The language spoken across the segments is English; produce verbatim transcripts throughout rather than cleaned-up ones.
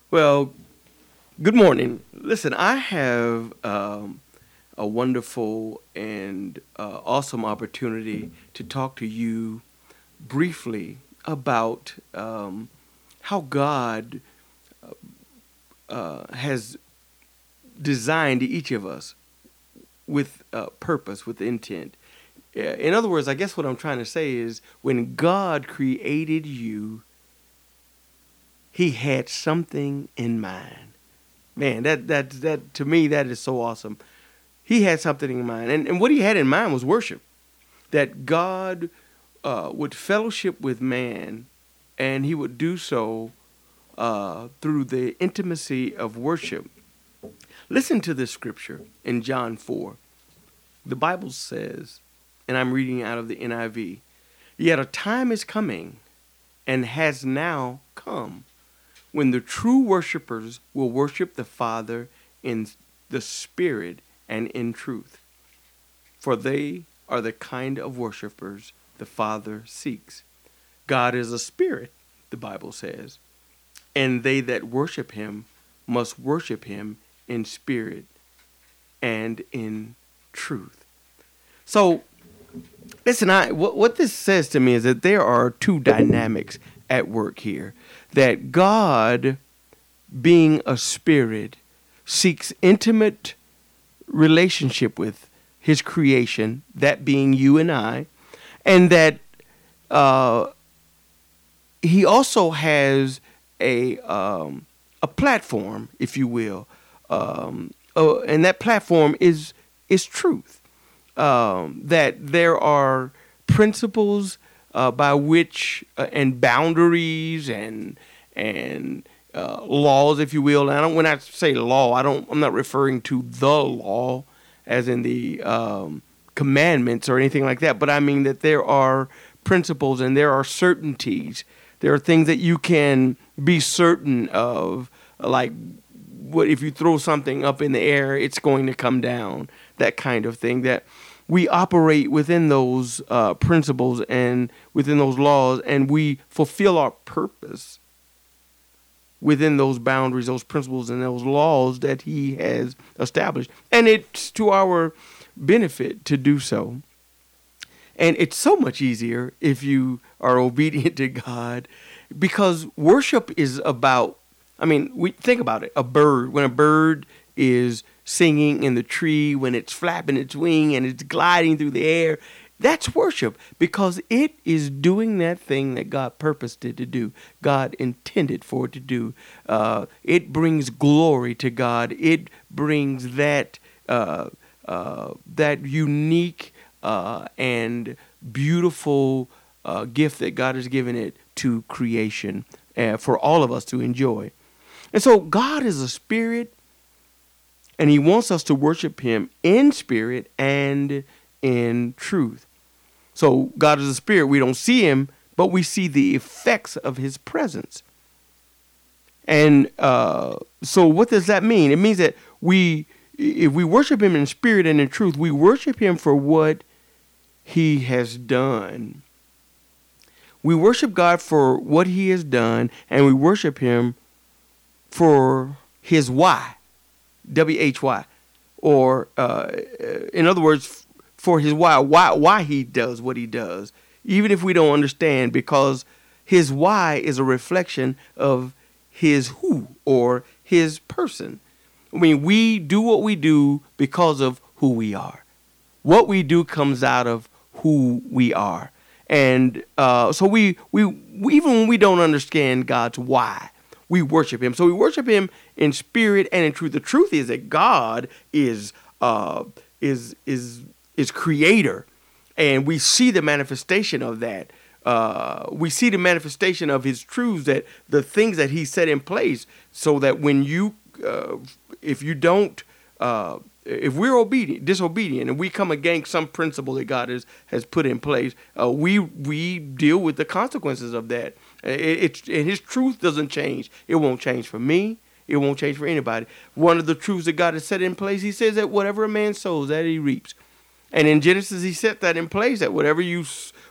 Well, good morning. Listen, I have um, a wonderful and uh, awesome opportunity to talk to you briefly about um, how God uh, has designed each of us with uh, purpose, with intent. Uh, In other words, I guess what I'm trying to say is when God created you, he had something in mind. Man, that that that to me that is so awesome. He had something in mind, and and what he had in mind was worship. That God uh, would fellowship with man, and he would do so uh, through the intimacy of worship. Listen to this scripture in John four. The Bible says, and I'm reading out of the N I V. Yet a time is coming, and has now come, when the true worshipers will worship the Father in the Spirit and in truth. For they are the kind of worshipers the Father seeks. God is a spirit, the Bible says, and they that worship him must worship him in spirit and in truth. So, listen, I, what, what this says to me is that there are two dynamics at work here. That God, being a spirit, seeks intimate relationship with his creation, that being you and I, and that uh, he also has a um, a platform, if you will, um, uh, and that platform is is truth. Um, that there are principles uh, by which uh, and boundaries and and uh, laws, if you will. And I don't, when I say law, I don't. I'm not referring to the law, as in the um, commandments or anything like that. But I mean that there are principles and there are certainties. There are things that you can be certain of, like what if you throw something up in the air, it's going to come down. That kind of thing. That we operate within those uh, principles and within those laws, and we fulfill our purpose within those boundaries, those principles, and those laws that he has established. And it's to our benefit to do so. And it's so much easier if you are obedient to God, because worship is about, I mean, we think about it. A bird, when a bird is singing in the tree, when it's flapping its wing and it's gliding through the air, that's worship, because it is doing that thing that God purposed it to do. God intended for it to do. Uh, it brings glory to God. It brings that uh, uh, that unique uh, and beautiful uh, gift that God has given it to creation uh, for all of us to enjoy. And so God is a spirit, and he wants us to worship him in spirit and in truth. So God is a spirit. We don't see him, but we see the effects of his presence. And uh, so what does that mean? It means that we, if we worship him in spirit and in truth, we worship him for what he has done. We worship God for what he has done, and we worship him for his why, W H Y, or uh, in other words, for his why, why, why he does what he does, even if we don't understand, because his why is a reflection of his who, or his person. I mean, we do what we do because of who we are. What we do comes out of who we are. And uh, so we, we, we, even when we don't understand God's why, we worship him. So we worship him in spirit and in truth. The truth is that God is uh, is is is creator, and we see the manifestation of that. Uh, we see the manifestation of his truths, that the things that he set in place, so that when you, uh, if you don't, uh, if we're obedient, disobedient, and we come against some principle that God has, has put in place, uh, we we deal with the consequences of that. It, it, and his truth doesn't change. It won't change for me. It won't change for anybody. One of the truths that God has set in place, he says that whatever a man sows, that he reaps. And in Genesis, he set that in place, that whatever you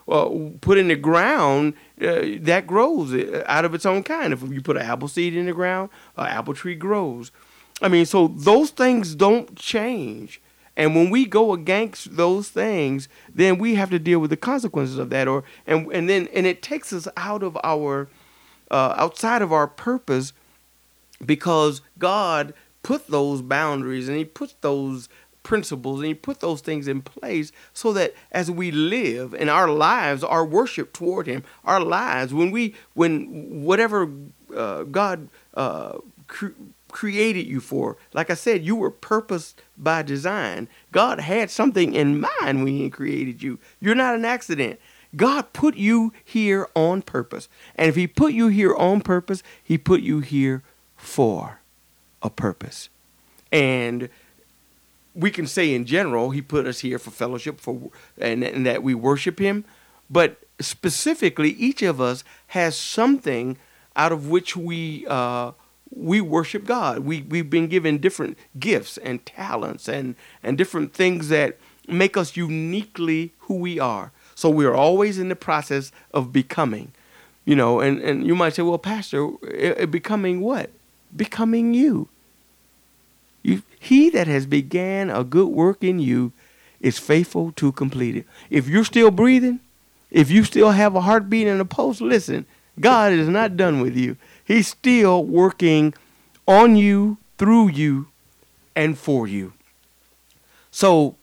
uh, put in the ground, uh, that grows out of its own kind. If you put an apple seed in the ground, an apple tree grows. I mean, so those things don't change. And when we go against those things, then we have to deal with the consequences of that. Or and and then and it takes us out of our uh, outside of our purpose, because God put those boundaries and He put those principles and He put those things in place so that as we live and our lives are worship toward Him, our lives when we when whatever uh, God uh, cre- created you for, like I said, you were purposed by design. God had something in mind when He created you. You're not an accident. God put you here on purpose, and if He put you here on purpose, He put you here for a purpose. And we can say in general, He put us here for fellowship, for and, and that we worship Him. But specifically, each of us has something out of which we uh, we worship God. We we've been given different gifts and talents and and different things that make us uniquely who we are. So we are always in the process of becoming, you know. And, and you might say, well, Pastor, it, it becoming what? Becoming you. You, he that has began a good work in you is faithful to complete it. If you're still breathing, if you still have a heartbeat and a pulse, listen, God is not done with you. He's still working on you, through you, and for you. So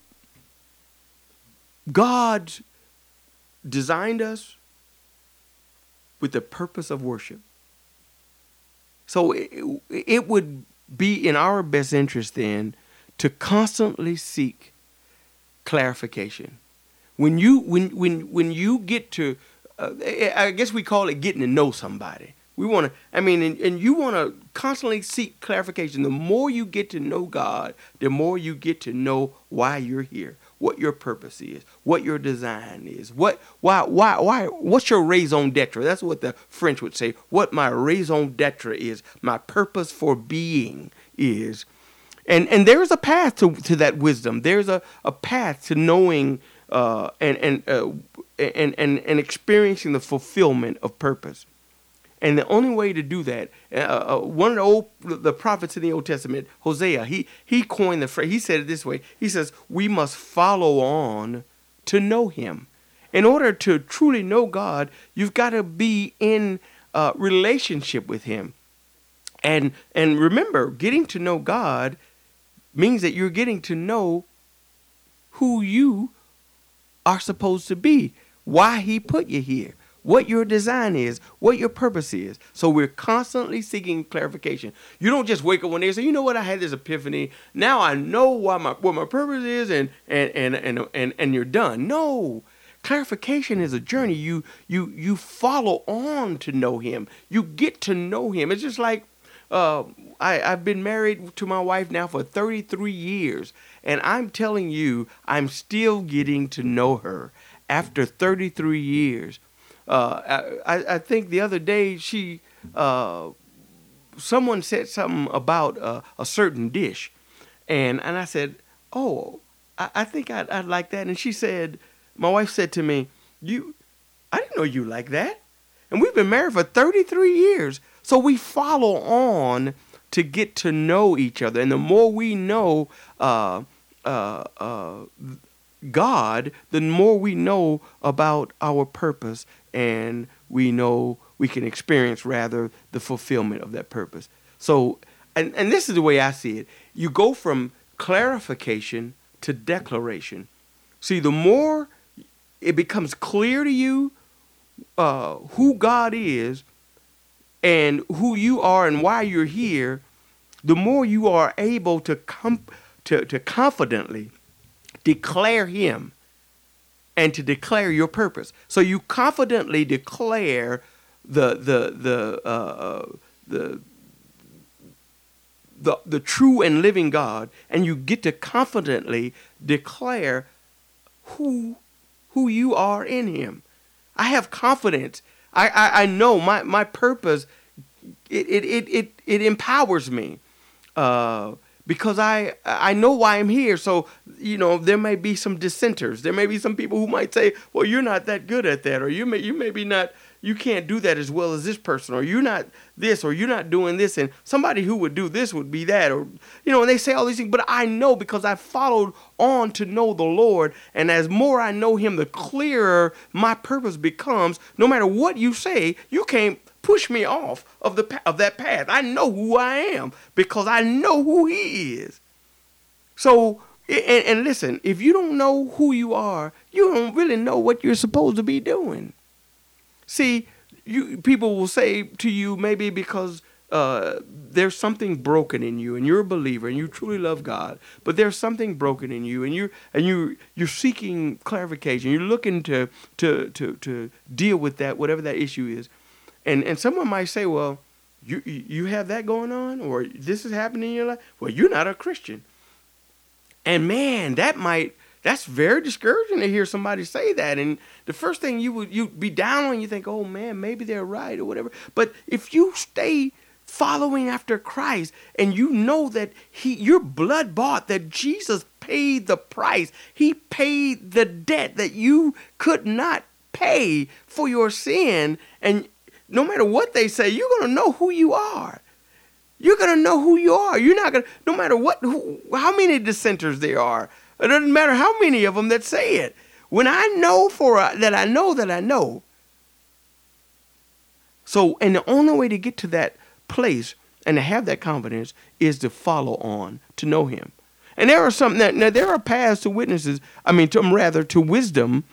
God designed us with the purpose of worship. So it, it would be in our best interest then to constantly seek clarification. When you when when when you get to, uh, I guess we call it getting to know somebody. We want to, I mean, and, and you want to constantly seek clarification. The more you get to know God, the more you get to know why you're here, what your purpose is, what your design is, what, why, why, why, what's your raison d'etre? That's what the French would say. What my raison d'etre is, my purpose for being is. And and there's a path to, to that wisdom. There's a, a path to knowing uh, and and, uh, and and and experiencing the fulfillment of purpose. And the only way to do that, uh, uh, one of the old the prophets in the Old Testament, Hosea, he he coined the phrase. He said it this way. He says, "We must follow on to know Him." In order to truly know God, you've got to be in uh, relationship with Him. And and remember, getting to know God means that you're getting to know who you are supposed to be, why He put you here, what your design is, what your purpose is. So we're constantly seeking clarification. You don't just wake up one day and say, you know what, I had this epiphany. Now I know why my what my purpose is, and and and and and, and you're done. No. Clarification is a journey. You you you follow on to know Him. You get to know Him. It's just like uh, I, I've been married to my wife now for thirty-three years, and I'm telling you, I'm still getting to know her after thirty-three years. Uh, I, I think the other day she, uh, someone said something about uh, a certain dish, and and I said, oh, I, I think I'd, I'd like that. And she said, my wife said to me, you, I didn't know you like that. And we've been married for thirty-three years. So we follow on to get to know each other. And the more we know uh, uh, uh, God, the more we know about our purpose, and we know we can experience, rather, the fulfillment of that purpose. So, and, and this is the way I see it. You go from clarification to declaration. See, the more it becomes clear to you uh, who God is and who you are and why you're here, the more you are able to com- to, to confidently declare Him and to declare your purpose. So you confidently declare the the the uh, the the the true and living God, and you get to confidently declare who who you are in Him. I have confidence. I, I, I know my, my purpose, it, it, it, it, it empowers me. Uh, because I I know why I'm here. So, you know, there may be some dissenters. There may be some people who might say, well, you're not that good at that, or you may you may be not, you can't do that as well as this person, or you're not this, or you're not doing this, and somebody who would do this would be that, or, you know, and they say all these things, but I know because I followed on to know the Lord, and as more I know him, the clearer my purpose becomes. No matter what you say, you can't push me off of the of that path. I know who I am because I know who he is. So, and, and listen, if you don't know who you are, you don't really know what you're supposed to be doing. See, you people will say to you, maybe because uh, there's something broken in you, and you're a believer, and you truly love God, but there's something broken in you, and you're and you you're seeking clarification. You're looking to to to to deal with that, whatever that issue is, and and someone might say, well, you you have that going on, or this is happening in your life. Well, you're not a Christian, and man, that might. That's very discouraging to hear somebody say that. And the first thing you would you'd be down on, you think, oh man, maybe they're right or whatever. But if you stay following after Christ and you know that he you're blood bought, that Jesus paid the price. He paid the debt that you could not pay for your sin. And no matter what they say, you're going to know who you are. You're going to know who you are. You're not going to, no matter what, who, how many dissenters there are. It doesn't matter how many of them that say it. When I know for a, that I know that I know. So, and the only way to get to that place and to have that confidence is to follow on, to know him. And there are some, that, now there are paths to witnesses, I mean, to, rather to wisdom,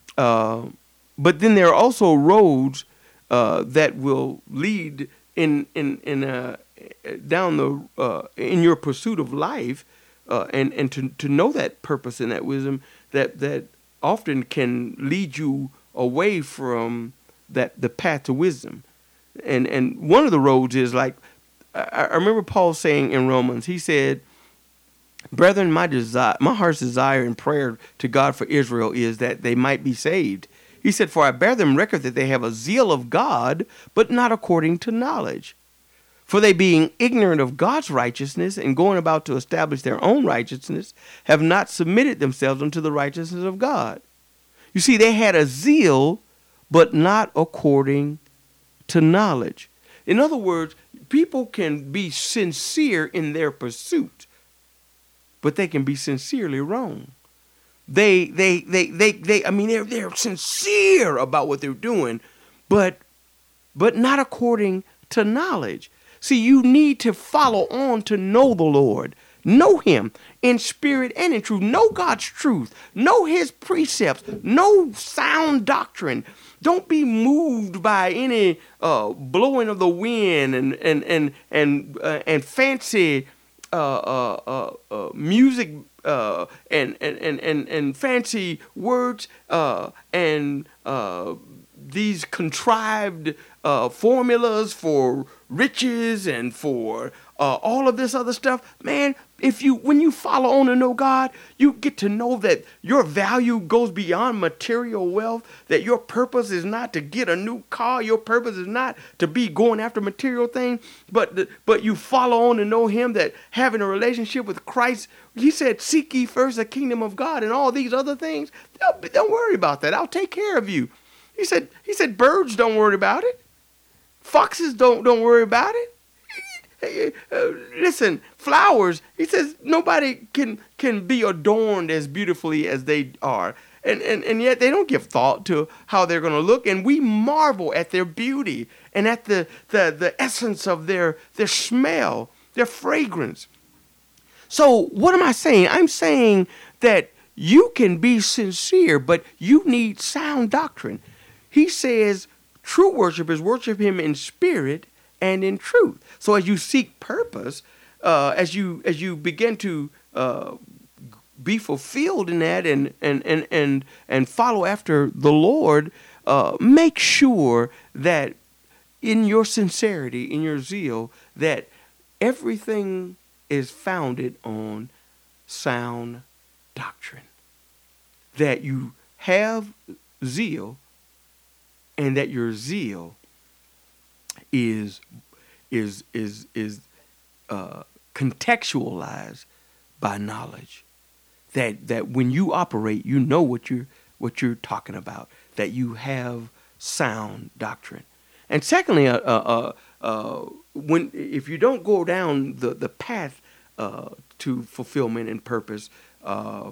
uh, but then there are also roads uh, that will lead in, in, in, uh, down the, uh, in your pursuit of life. Uh, and and to, to know that purpose and that wisdom that, that often can lead you away from that the path to wisdom. And and one of the roads is like, I, I remember Paul saying in Romans, he said, brethren, my desire, my heart's desire and prayer to God for Israel is that they might be saved. He said, for I bear them record that they have a zeal of God, but not according to knowledge. For they, being ignorant of God's righteousness and going about to establish their own righteousness, have not submitted themselves unto the righteousness of God. You see, they had a zeal, but not according to knowledge. In other words, people can be sincere in their pursuit, but they can be sincerely wrong. They, they, they, they, they, I mean, they're, they're sincere about what they're doing, but, but not according to knowledge. See, you need to follow on to know the Lord. Know him in spirit and in truth. Know God's truth. Know his precepts. Know sound doctrine. Don't be moved by any uh, blowing of the wind and and and and uh, and fancy uh, uh, uh, uh, music uh, and, and and and and fancy words uh, and uh, these contrived uh, formulas for riches and for uh, all of this other stuff. Man, if you when you follow on to know God, you get to know that your value goes beyond material wealth, that your purpose is not to get a new car, your purpose is not to be going after material things, but the, but you follow on to know him, that having a relationship with Christ, he said, seek ye first the kingdom of God, and all these other things, don't, don't worry about that. I'll take care of you. He said, he said, birds don't worry about it. Foxes don't don't worry about it. Uh, listen, flowers, he says, nobody can can be adorned as beautifully as they are. And, and, and yet they don't give thought to how they're going to look. And we marvel at their beauty and at the, the, the essence of their, their smell, their fragrance. So what am I saying? I'm saying that you can be sincere, but you need sound doctrine. He says true worshipers worship him in spirit and in truth. So as you seek purpose, uh, as you as you begin to uh, be fulfilled in that and and and and and follow after the Lord, uh, make sure that in your sincerity, in your zeal, that everything is founded on sound doctrine. That you have zeal, and that your zeal is is is is uh, contextualized by knowledge. That that when you operate, you know what you're what you're talking about. That you have sound doctrine. And secondly, uh, uh, uh, when if you don't go down the the path uh, to fulfillment and purpose uh,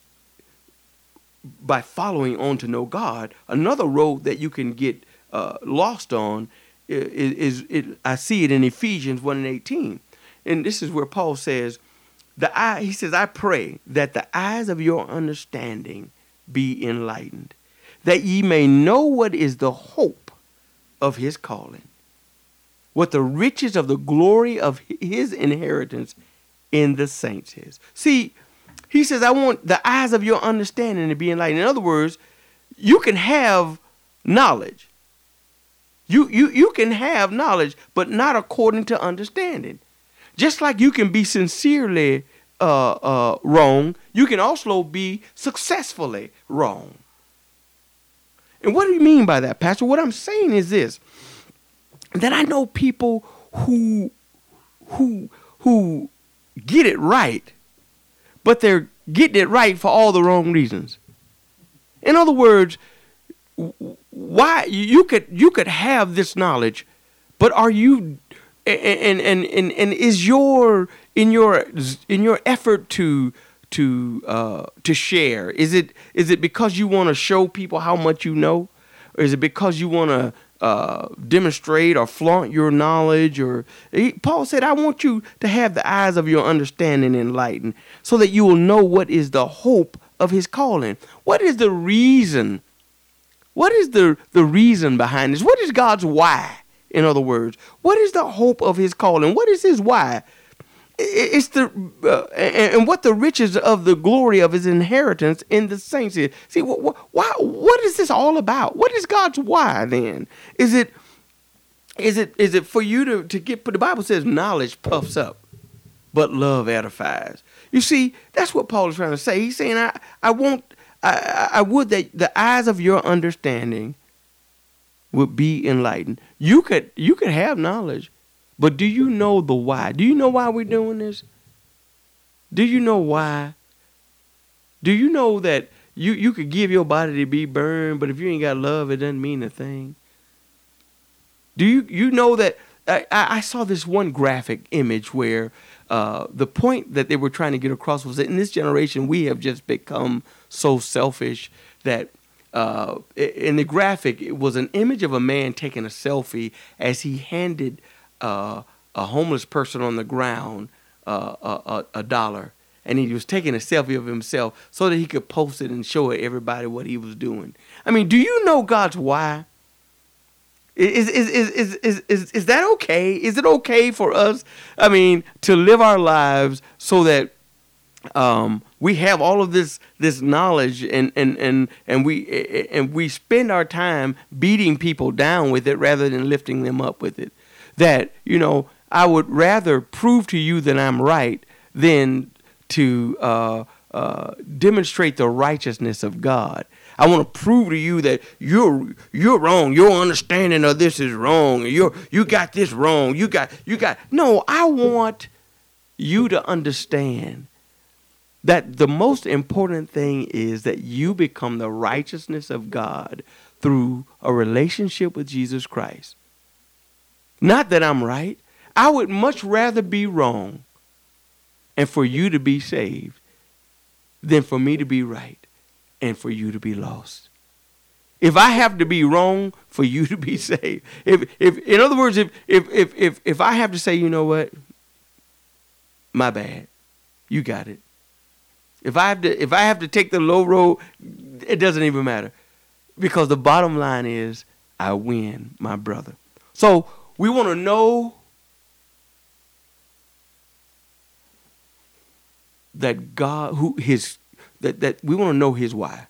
by following on to know God, another road that you can get uh, lost on is, is it, I see it in Ephesians one and eighteen, and this is where Paul says, "The eye." He says, "I pray that the eyes of your understanding be enlightened, that ye may know what is the hope of his calling, what the riches of the glory of his inheritance in the saints is." See, he says, I want the eyes of your understanding to be enlightened. In other words, you can have knowledge. You, you, you can have knowledge, but not according to understanding. Just like you can be sincerely uh, uh, wrong, you can also be successfully wrong. And what do you mean by that, Pastor? What I'm saying is this, that I know people who who who get it right, but they're getting it right for all the wrong reasons. In other words, why you could you could have this knowledge, but are you and and and, and is your in your in your effort to to uh, to share, is it is it because you want to show people how much you know, or is it because you want to uh, demonstrate or flaunt your knowledge? Or he, Paul said, I want you to have the eyes of your understanding enlightened, so that you will know what is the hope of his calling. What is the reason? What is the, the reason behind this? What is God's why? In other words, what is the hope of his calling? What is his why? It's the uh, and, and what the riches of the glory of his inheritance in the saints is. See, what, what, why, what is this all about? What is God's why then? Is it is it is it for you to, to get? The Bible says knowledge puffs up, but love edifies. You see, that's what Paul is trying to say. He's saying, I I want. I, I would that the eyes of your understanding would be enlightened. You could you could have knowledge, but do you know the why? Do you know why we're doing this? Do you know why? Do you know that you, you could give your body to be burned, but if you ain't got love, it doesn't mean a thing? Do you you know that I, I saw this one graphic image where uh, the point that they were trying to get across was that in this generation we have just become so selfish that uh, in the graphic it was an image of a man taking a selfie as he handed uh, a homeless person on the ground uh, a, a, a dollar, and he was taking a selfie of himself so that he could post it and show everybody what he was doing. I mean, do you know God's why? Is is is is is is, is that okay? Is it okay for us, I mean, to live our lives so that Um, we have all of this this knowledge, and and and and we and we spend our time beating people down with it rather than lifting them up with it? That, you know, I would rather prove to you that I'm right than to uh, uh, demonstrate the righteousness of God. I want to prove to you that you're you're wrong. Your understanding of this is wrong. You you got this wrong. You got you got no. I want you to understand that the most important thing is that you become the righteousness of God through a relationship with Jesus Christ. Not that I'm right. I would much rather be wrong and for you to be saved than for me to be right and for you to be lost. If I have to be wrong for you to be saved, if if in other words, if if if if, if I have to say, you know what, my bad, you got it. If I have to, if I have to take the low road, it doesn't even matter, because the bottom line is I win, my brother. So we want to know that God, who his, that that we want to know his why.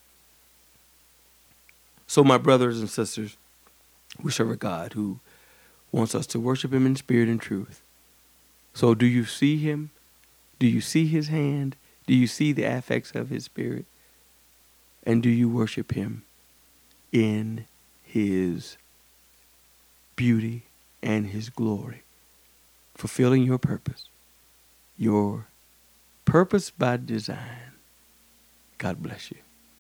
So my brothers and sisters, we serve a God who wants us to worship him in spirit and truth. So do you see him? Do you see his hand? Do you see the affects of his spirit? And do you worship him in his beauty and his glory, fulfilling your purpose your purpose by design. God bless you.